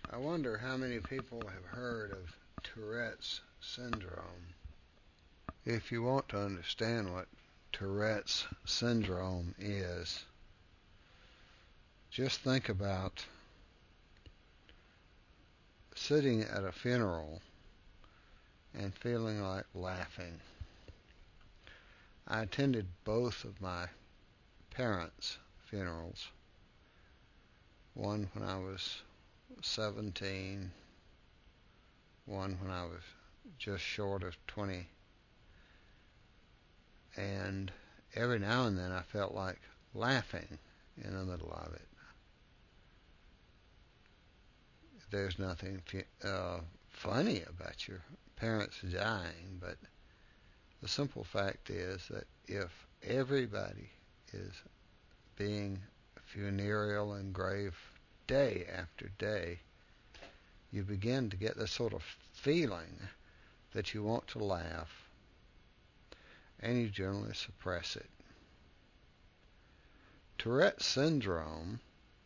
I wonder how many people have heard of Tourette's syndrome. If you want to understand what Tourette's syndrome is, just think about sitting at a funeral and feeling like laughing. I attended both of my parents' funerals, one when I was 17, one when I was just short of 20, and every now and then I felt like laughing in the middle of it. There's nothing funny about your parents dying, but the simple fact is that if everybody is being funereal and grave day after day, you begin to get this sort of feeling that you want to laugh, and you generally suppress it. Tourette's syndrome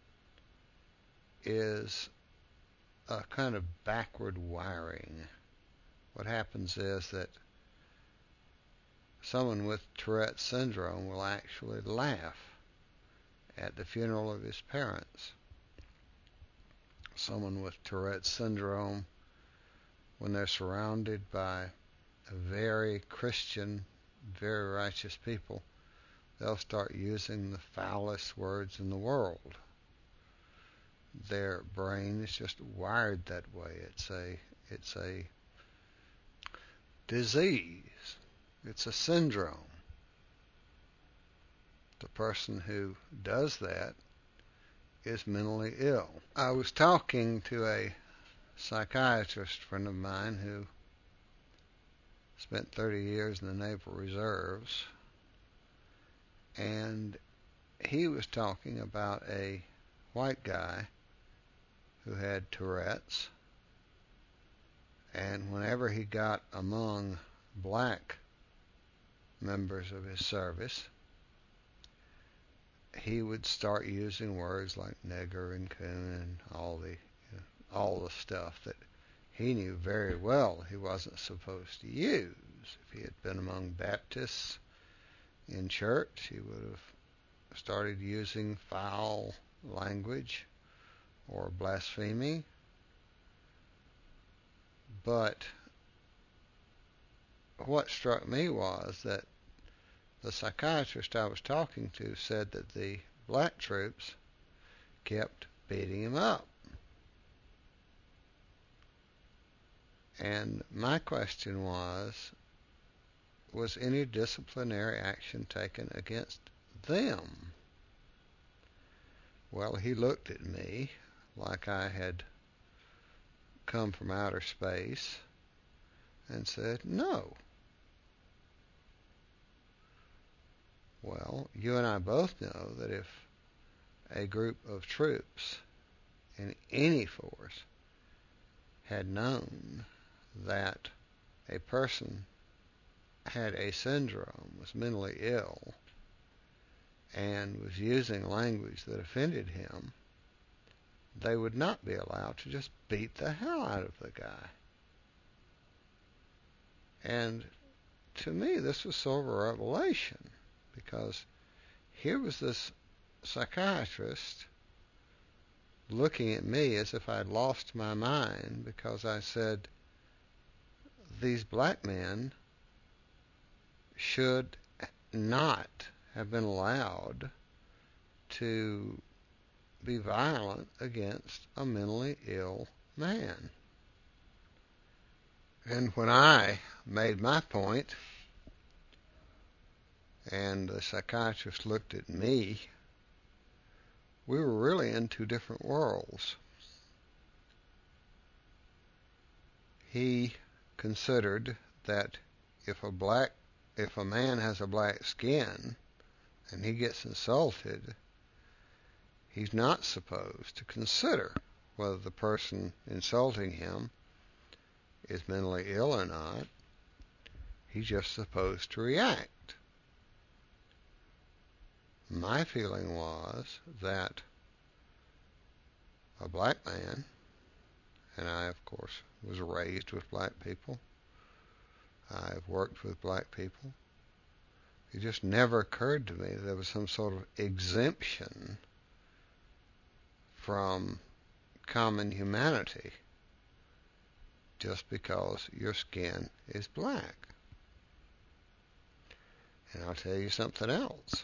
is a kind of backward wiring. What happens is that someone with Tourette's syndrome will actually laugh at the funeral of his parents. Someone with Tourette's syndrome, when they're surrounded by very Christian, very righteous people, they'll start using the foulest words in the world. Their brain is just wired that way. It's a disease. It's a syndrome. The person who does that is mentally ill. I was talking to a psychiatrist friend of mine who spent 30 years in the Naval Reserves, and he was talking about a white guy who had Tourette's, and whenever he got among black members of his service, he would start using words like nigger and coon and all the stuff that he knew very well he wasn't supposed to use. If he had been among Baptists in church, he would have started using foul language or blasphemy. But what struck me was that the psychiatrist I was talking to said that the black troops kept beating him up. And my question was any disciplinary action taken against them? Well, he looked at me like I had come from outer space and said, no. Well, you and I both know that if a group of troops in any force had known that a person had a syndrome, was mentally ill, and was using language that offended him, they would not be allowed to just beat the hell out of the guy. And to me, this was sort of a revelation, because here was this psychiatrist looking at me as if I'd lost my mind because I said these black men should not have been allowed to be violent against a mentally ill man. And when I made my point, and the psychiatrist looked at me, we were really in two different worlds. He considered that if a man has a black skin and he gets insulted, he's not supposed to consider whether the person insulting him is mentally ill or not. He's just supposed to react. My feeling was that a black man course, was raised with black people. I've worked with black people. It just never occurred to me that there was some sort of exemption from common humanity just because your skin is black. And I'll tell you something else.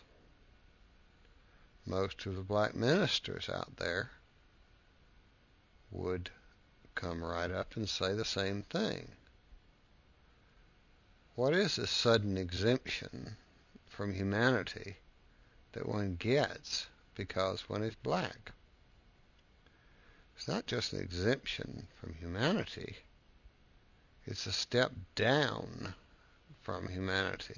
Most of the black ministers out there would come right up and say the same thing. What is this sudden exemption from humanity that one gets because one is black? It's not just an exemption from humanity. It's a step down from humanity.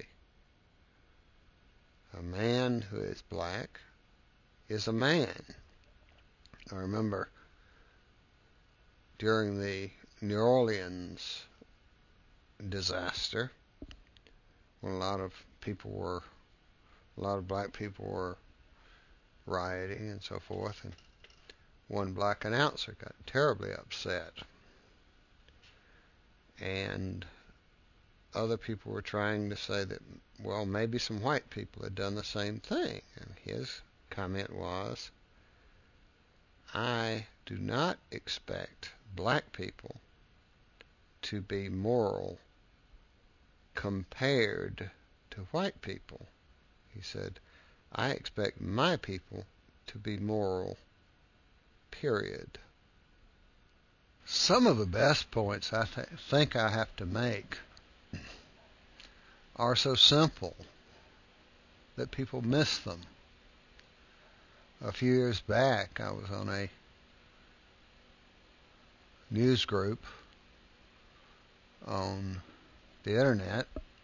A man who is black is a man. I remember during the New Orleans disaster, when a lot of black people were rioting and so forth, and one black announcer got terribly upset. And other people were trying to say that, well, maybe some white people had done the same thing. And his comment was, I do not expect black people to be moral compared to white people. He said, I expect my people to be moral, period. Some of the best points I think I have to make are so simple that people miss them. A few years back, I was on a news group on the internet,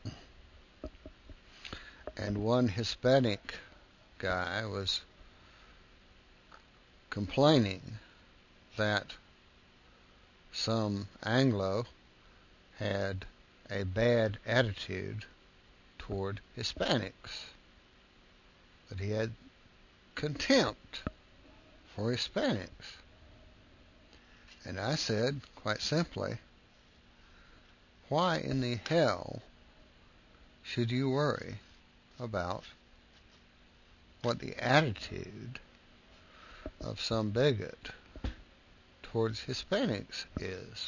and one Hispanic guy was complaining that some Anglo had a bad attitude toward Hispanics, that he had contempt for Hispanics. And I said, quite simply, why in the hell should you worry about what the attitude of some bigot towards Hispanics is?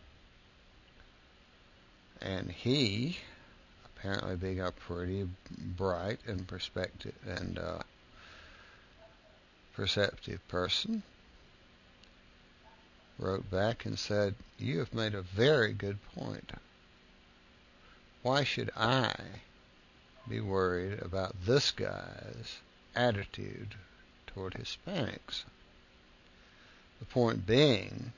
And he, apparently being a pretty bright and perceptive person, wrote back and said, you have made a very good point. Why should I be worried about this guy's attitude toward Hispanics? The point being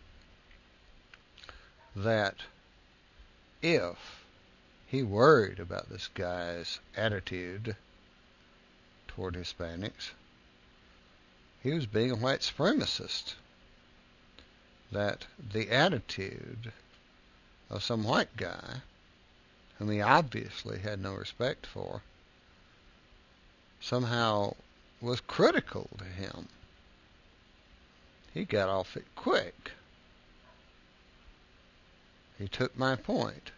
that if he worried about this guy's attitude toward Hispanics, he was being a white supremacist. That the attitude of some white guy, whom he obviously had no respect for, somehow was critical to him. He got off it quick. He took my point.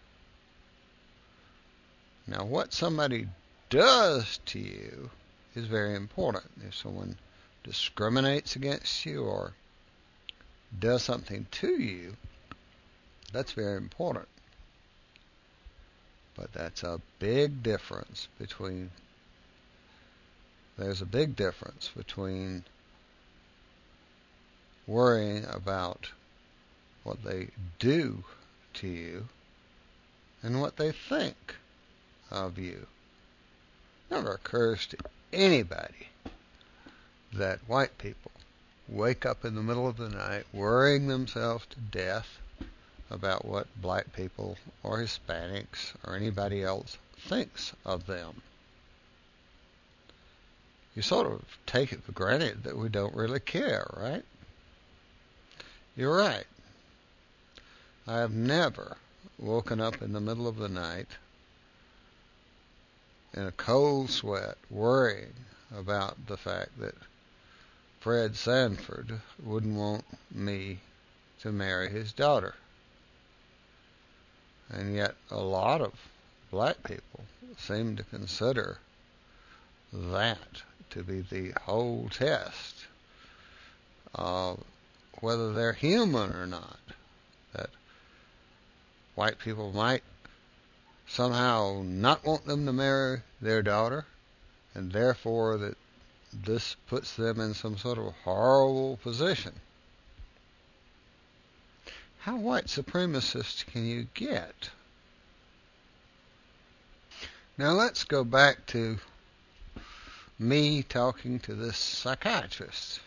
Now, what somebody does to you is very important. If someone discriminates against you or does something to you, that's very important. But there's a big difference between worrying about what they do to you and what they think of you. It never occurs to anybody that white people wake up in the middle of the night worrying themselves to death about what black people or Hispanics or anybody else thinks of them. You sort of take it for granted that we don't really care, right? You're right. I have never woken up in the middle of the night in a cold sweat worrying about the fact that Fred Sanford wouldn't want me to marry his daughter. And yet a lot of black people seem to consider that to be the whole test of whether they're human or not. That white people might somehow not want them to marry their daughter, and therefore that this puts them in some sort of horrible position. How white supremacist can you get? Now let's go back to me talking to this psychiatrist.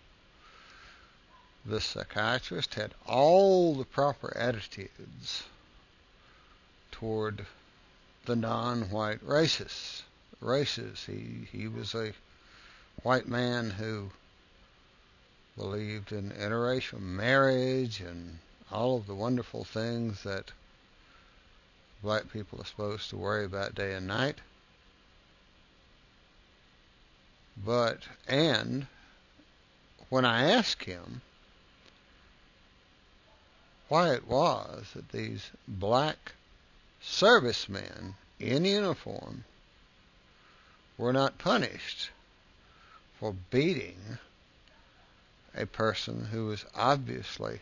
This psychiatrist had all the proper attitudes toward the non-white races. He was a white man who believed in interracial marriage and all of the wonderful things that black people are supposed to worry about day and night. And when I asked him why it was that these black servicemen in uniform were not punished for beating a person who was obviously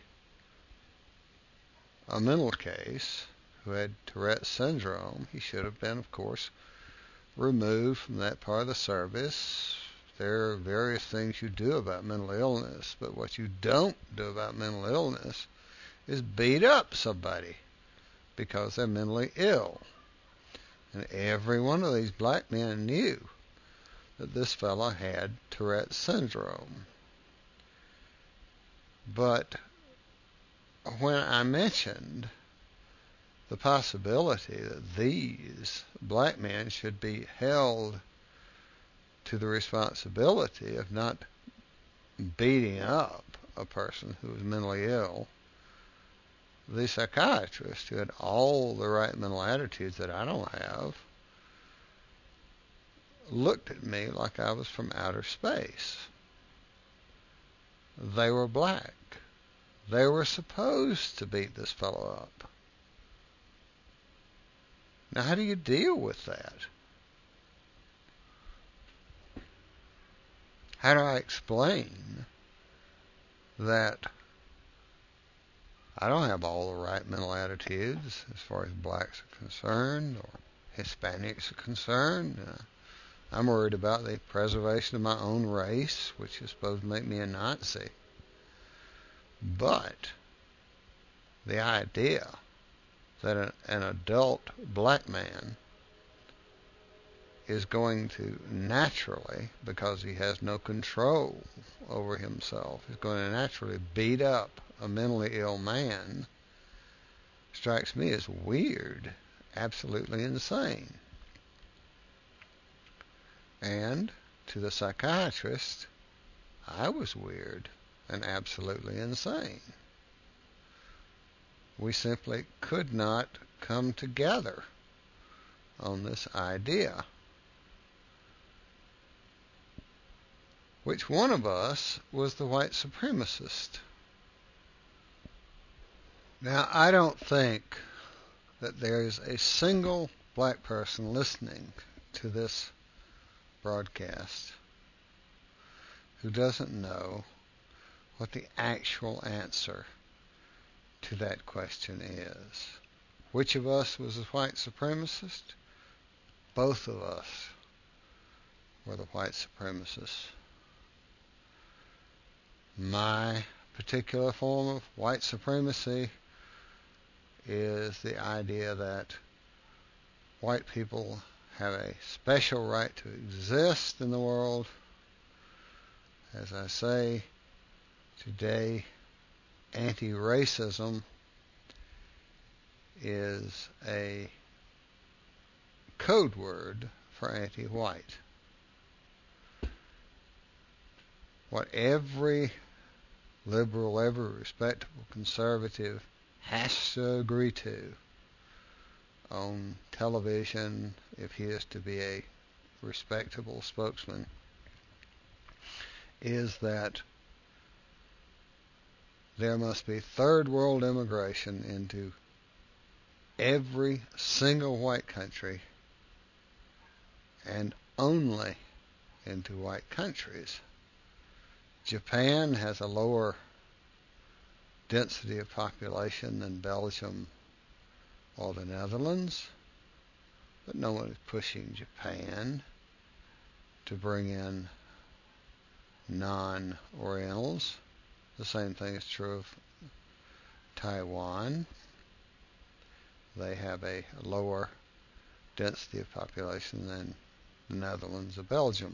a mental case, who had Tourette's syndrome, he should have been, of course, removed from that part of the service. There are various things you do about mental illness, but what you don't do about mental illness is beat up somebody because they're mentally ill. And every one of these black men knew that this fellow had Tourette's syndrome. But when I mentioned the possibility that these black men should be held to the responsibility of not beating up a person who was mentally ill, the psychiatrist, who had all the right mental attitudes that I don't have, looked at me like I was from outer space. They were black. They were supposed to beat this fellow up. Now, how do you deal with that? How do I explain that I don't have all the right mental attitudes as far as blacks are concerned or Hispanics are concerned? I'm worried about the preservation of my own race, which is supposed to make me a Nazi. But the idea that an adult black man is going to naturally, because he has no control over himself, is going to naturally beat up a mentally ill man strikes me as weird, absolutely insane. And to the psychiatrist, I was weird and absolutely insane. We simply could not come together on this idea. Which one of us was the white supremacist? Now, I don't think that there is a single black person listening to this broadcast who doesn't know what the actual answer to that question is. Which of us was a white supremacist? Both of us were the white supremacists. My particular form of white supremacy is the idea that white people have a special right to exist in the world. As I say, today, anti-racism is a code word for anti-white. What every liberal, every respectable conservative has to agree to on television, if he is to be a respectable spokesman, is that there must be third world immigration into every single white country and only into white countries. Japan has a lower density of population than Belgium or the Netherlands, but no one is pushing Japan to bring in non-Orientals. The same thing is true of Taiwan. They have a lower density of population than the Netherlands or Belgium.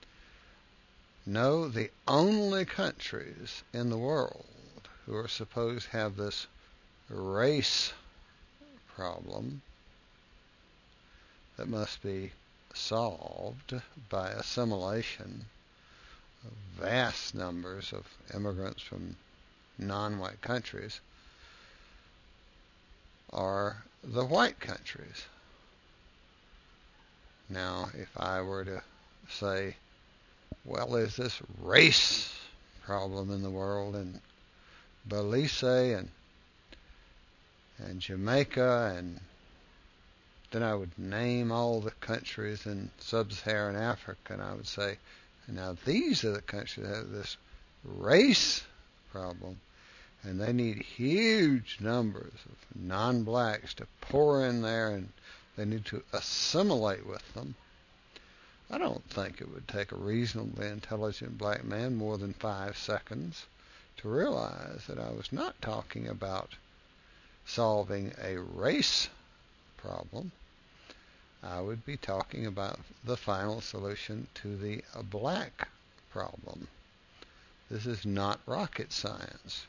No, the only countries in the world who are supposed to have this race problem that must be solved by assimilation of vast numbers of immigrants from non-white countries are the white countries. Now, if I were to say, well, there's this race problem in the world, and Belize and Jamaica, and then I would name all the countries in sub-Saharan Africa, and I would say, now these are the countries that have this race problem, and they need huge numbers of non-blacks to pour in there, and they need to assimilate with them. I don't think it would take a reasonably intelligent black man more than 5 seconds to realize that I was not talking about solving a race problem. I would be talking about the final solution to the black problem. This is not rocket science.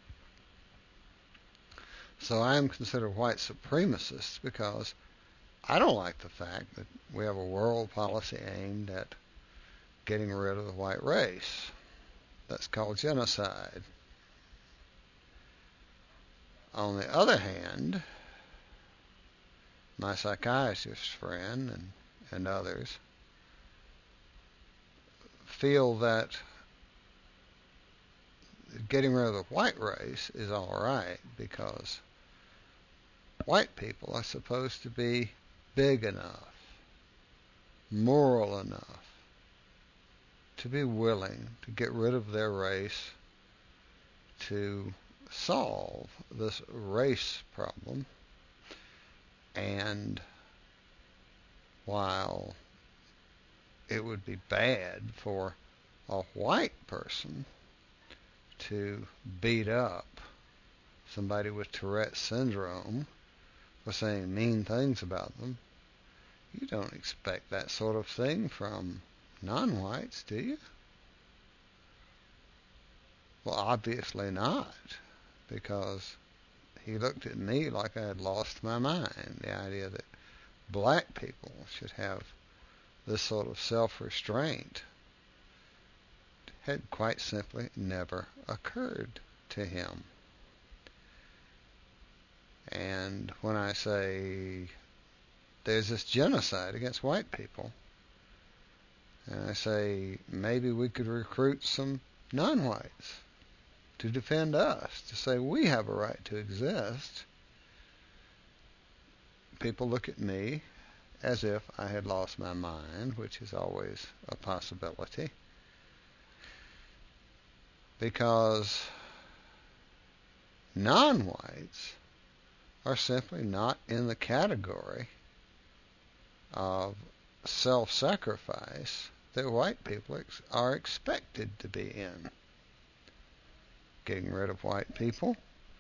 So I am considered white supremacist because I don't like the fact that we have a world policy aimed at getting rid of the white race. That's called genocide. On the other hand, my psychiatrist friend and others feel that getting rid of the white race is all right because white people are supposed to be big enough, moral enough, to be willing to get rid of their race to solve this race problem. And while it would be bad for a white person to beat up somebody with Tourette's syndrome for saying mean things about them, you don't expect that sort of thing from non-whites, do you? Well, obviously not, because he looked at me like I had lost my mind. The idea that black people should have this sort of self-restraint had quite simply never occurred to him. And when I say there's this genocide against white people, and I say maybe we could recruit some non-whites to defend us, to say we have a right to exist, people look at me as if I had lost my mind, which is always a possibility, because non-whites are simply not in the category of self-sacrifice that white people are expected to be in. Getting rid of white people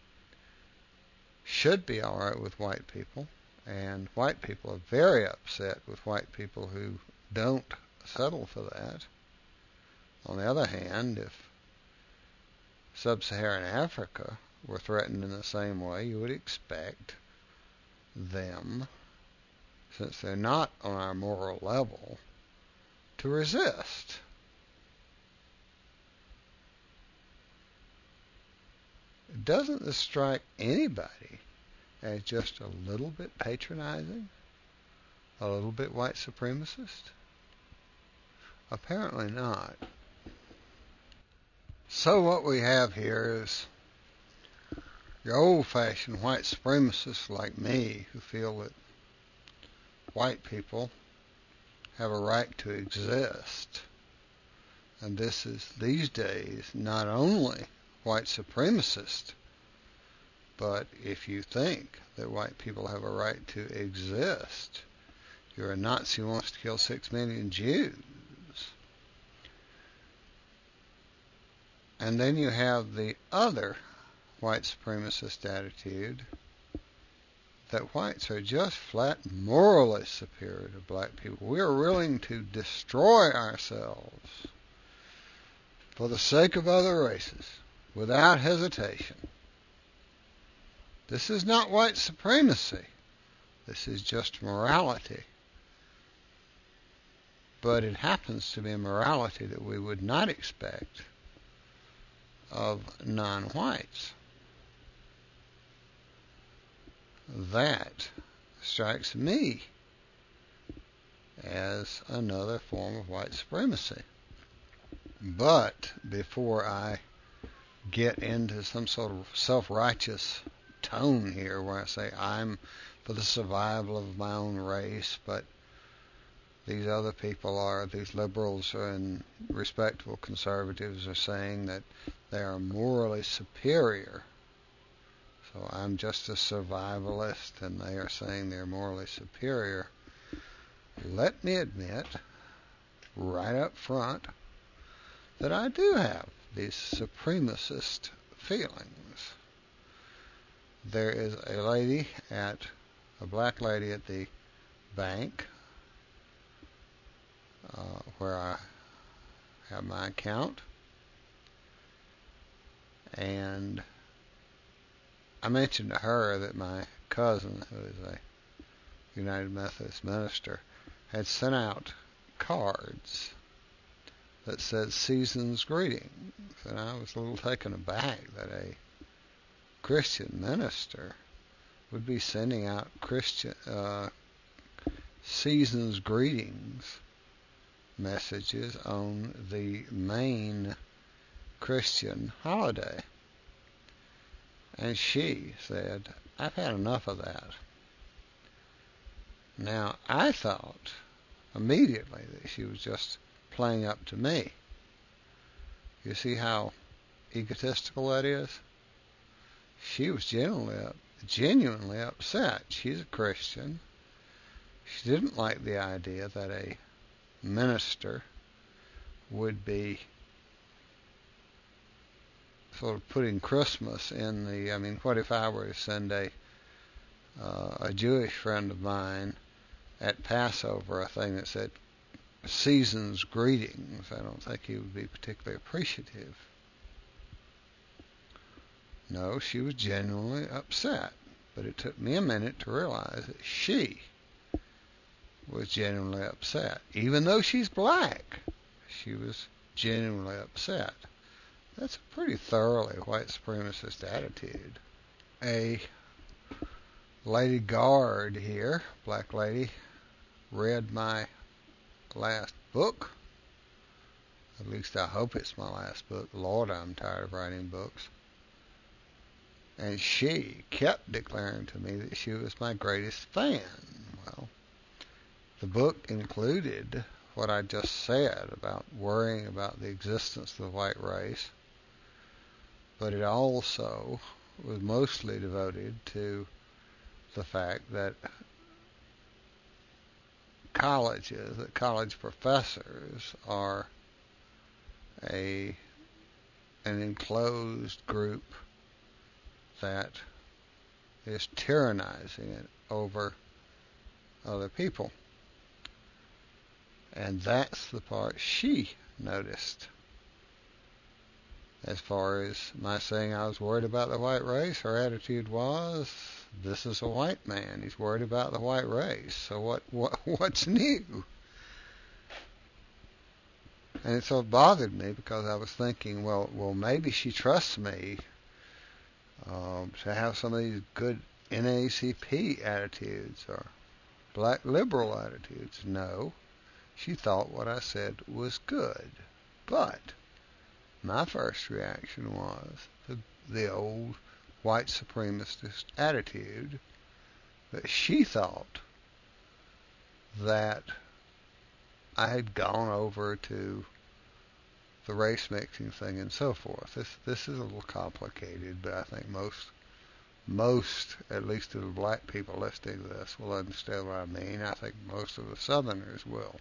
should be all right with white people, and white people are very upset with white people who don't settle for that. On the other hand, if sub-Saharan Africa were threatened in the same way, you would expect them, since they're not on our moral level, to resist. Doesn't this strike anybody as just a little bit patronizing? A little bit white supremacist? Apparently not. So what we have here is Your old-fashioned white supremacists like me who feel that white people have a right to exist. And this is, these days, not only white supremacist, but if you think that white people have a right to exist, you're a Nazi who wants to kill 6 million Jews. And then you have the other white supremacist attitude that whites are just flat morally superior to black people. We are willing to destroy ourselves for the sake of other races without hesitation. This is not white supremacy. This is just morality. But it happens to be a morality that we would not expect of non-whites. That strikes me as another form of white supremacy. But before I get into some sort of self-righteous tone here where I say I'm for the survival of my own race, but these other people are, these liberals and respectable conservatives are saying that they are morally superior. So I'm just a survivalist and they are saying they're morally superior. Let me admit right up front that I do have these supremacist feelings. There is a black lady at the bank where I have my account, and I mentioned to her that my cousin, who is a United Methodist minister, had sent out cards that said Season's Greetings, and I was a little taken aback that a Christian minister would be sending out Christian Season's Greetings messages on the main Christian holiday. And she said, I've had enough of that. Now, I thought immediately that she was just playing up to me. You see how egotistical that is? She was genuinely upset. She's a Christian. She didn't like the idea that a minister would be sort of putting Christmas in the, I mean, what if I were to send a Jewish friend of mine at Passover a thing that said Season's Greetings? I don't think he would be particularly appreciative. No, she was genuinely upset, but it took me a minute to realize that she was genuinely upset. Even though she's black, she was genuinely upset. That's a pretty thoroughly white supremacist attitude. A lady guard here, black lady, read my last book. At least I hope it's my last book. Lord, I'm tired of writing books. And she kept declaring to me that she was my greatest fan. Well, the book included what I just said about worrying about the existence of the white race, but it also was mostly devoted to the fact that college professors are an enclosed group that is tyrannizing it over other people. And that's the part she noticed. As far as my saying I was worried about the white race, her attitude was, this is a white man. He's worried about the white race. So what's new? And it sort of bothered me because I was thinking, well, maybe she trusts me to have some of these good NAACP attitudes or black liberal attitudes. No, she thought what I said was good. But my first reaction was the old white supremacist attitude that she thought that I had gone over to the race mixing thing and so forth. This is a little complicated, but I think most, at least of the black people listening to this, will understand what I mean. I think most of the Southerners will.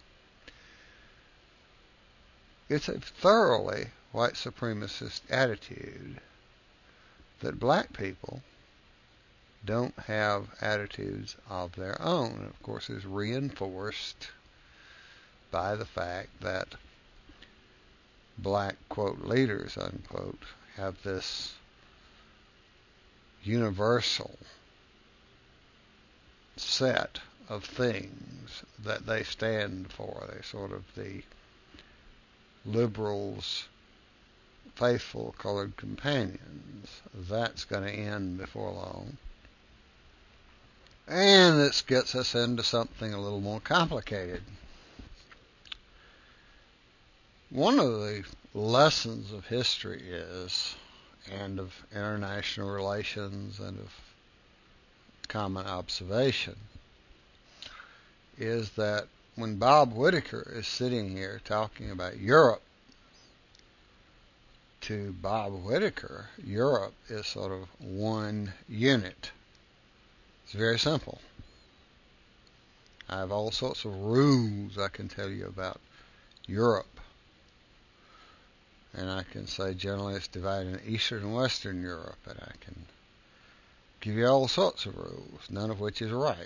It's a thoroughly white supremacist attitude that black people don't have attitudes of their own. Of course, is reinforced by the fact that black, quote, leaders, unquote, have this universal set of things that they stand for. They're sort of the liberals' faithful colored companions. That's going to end before long. And this gets us into something a little more complicated. One of the lessons of history is, and of international relations and of common observation, is that when Bob Whitaker is sitting here talking about Europe, to Bob Whitaker, Europe is sort of one unit. It's very simple. I have all sorts of rules I can tell you about Europe. And I can say generally it's divided into Eastern and Western Europe, and I can give you all sorts of rules, none of which is right.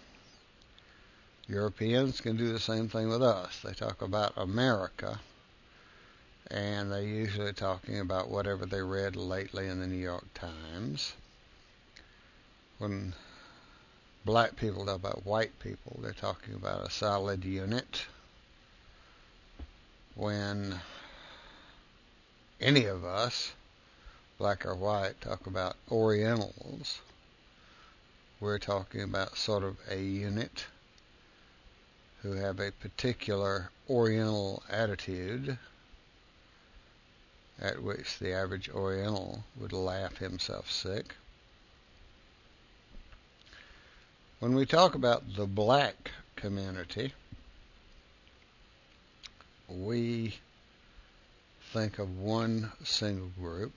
Europeans can do the same thing with us. They talk about America, and they're usually talking about whatever they read lately in the New York Times. When black people talk about white people, they're talking about a solid unit. When any of us, black or white, talk about Orientals, we're talking about sort of a unit who have a particular Oriental attitude at which the average Oriental would laugh himself sick. When we talk about the black community, we think of one single group,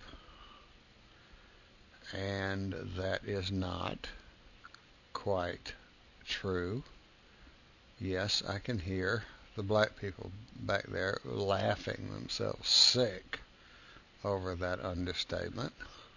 and that is not quite true. Yes, I can hear the black people back there laughing themselves sick over that understatement.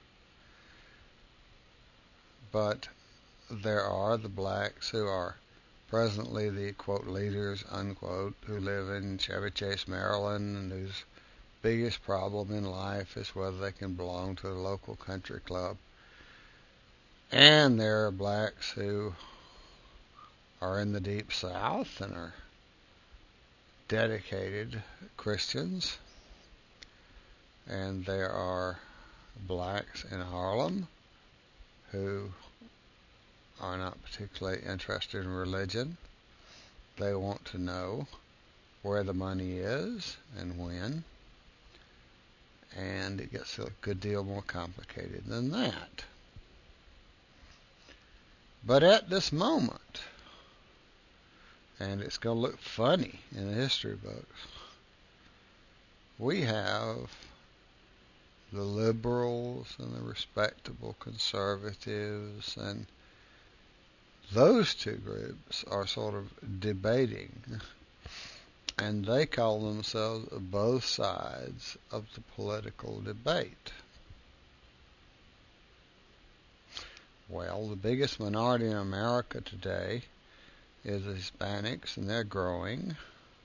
But there are the blacks who are presently the, quote, leaders, unquote, who live in Chevy Chase, Maryland, and whose biggest problem in life is whether they can belong to the local country club. And there are blacks who are in the Deep South and are dedicated Christians. And there are blacks in Harlem who are not particularly interested in religion. They want to know where the money is and when. And it gets a good deal more complicated than that. But at this moment, and it's going to look funny in the history books, we have the liberals and the respectable conservatives, and those two groups are sort of debating, and they call themselves both sides of the political debate. Well, the biggest minority in America today is the Hispanics, and they're growing,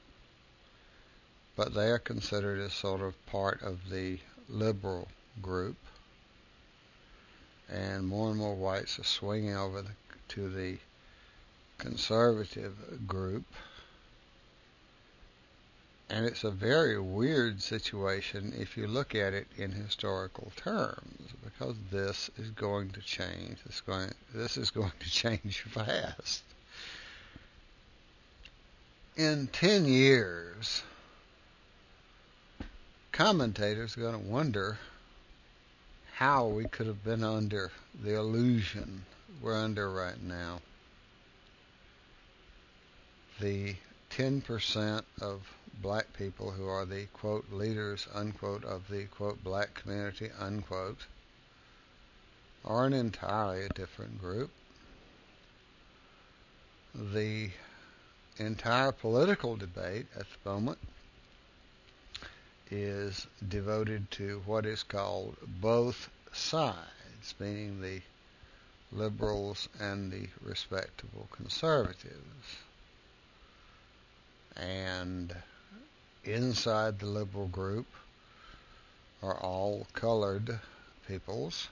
but they are considered as sort of part of the liberal group, and more whites are swinging over to the conservative group. And it's a very weird situation if you look at it in historical terms, because this is going to change. This is going to change fast. In 10 years, commentators are going to wonder how we could have been under the illusion we're under right now. The 10% of black people who are the, quote, leaders, unquote, of the, quote, black community, unquote, are an entirely different group. The entire political debate at the moment is devoted to what is called both sides, meaning the liberals and the respectable conservatives. And inside the liberal group are all colored peoples,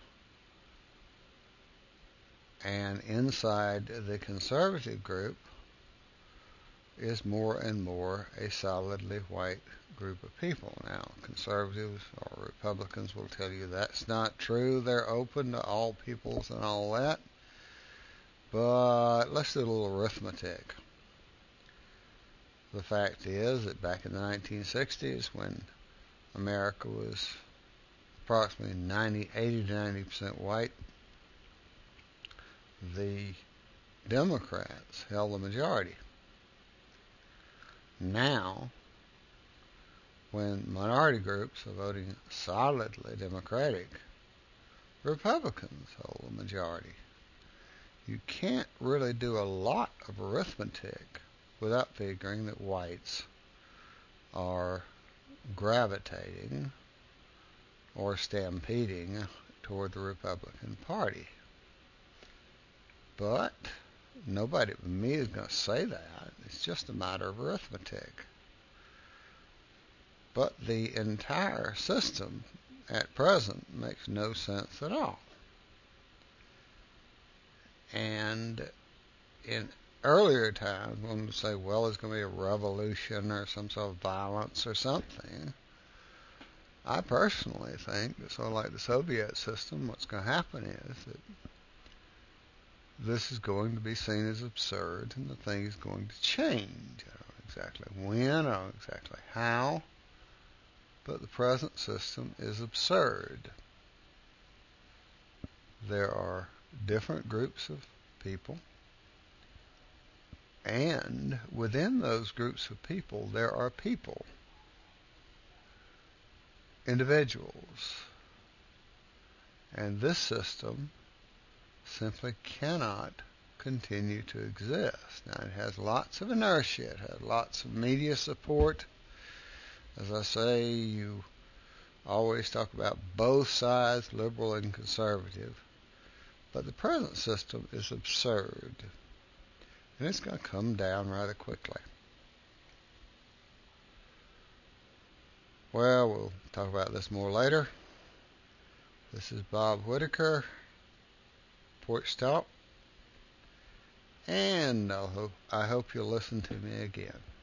and inside the conservative group is more and more a solidly white group of people. Now, conservatives or Republicans will tell you that's not true. They're open to all peoples and all that. But let's do a little arithmetic. The fact is that back in the 1960s, when America was approximately 80 to 90% white, the Democrats held the majority. Now, when minority groups are voting solidly Democratic, Republicans hold the majority. You can't really do a lot of arithmetic without figuring that whites are gravitating or stampeding toward the Republican Party. But nobody but me is going to say that. It's just a matter of arithmetic. But the entire system at present makes no sense at all. And in earlier times, one would say, well, there's going to be a revolution or some sort of violence or something. I personally think that sort of like the Soviet system, what's going to happen is that this is going to be seen as absurd and the thing is going to change. I don't know exactly when, I don't know exactly how, but the present system is absurd. There are different groups of people, and within those groups of people, there are people, individuals. And this system simply cannot continue to exist. Now, it has lots of inertia. It has lots of media support. As I say, you always talk about both sides, liberal and conservative. But the present system is absurd. And it's going to come down rather quickly. Well, we'll talk about this more later. This is Bob Whitaker, Porch Talk, and I hope you'll listen to me again.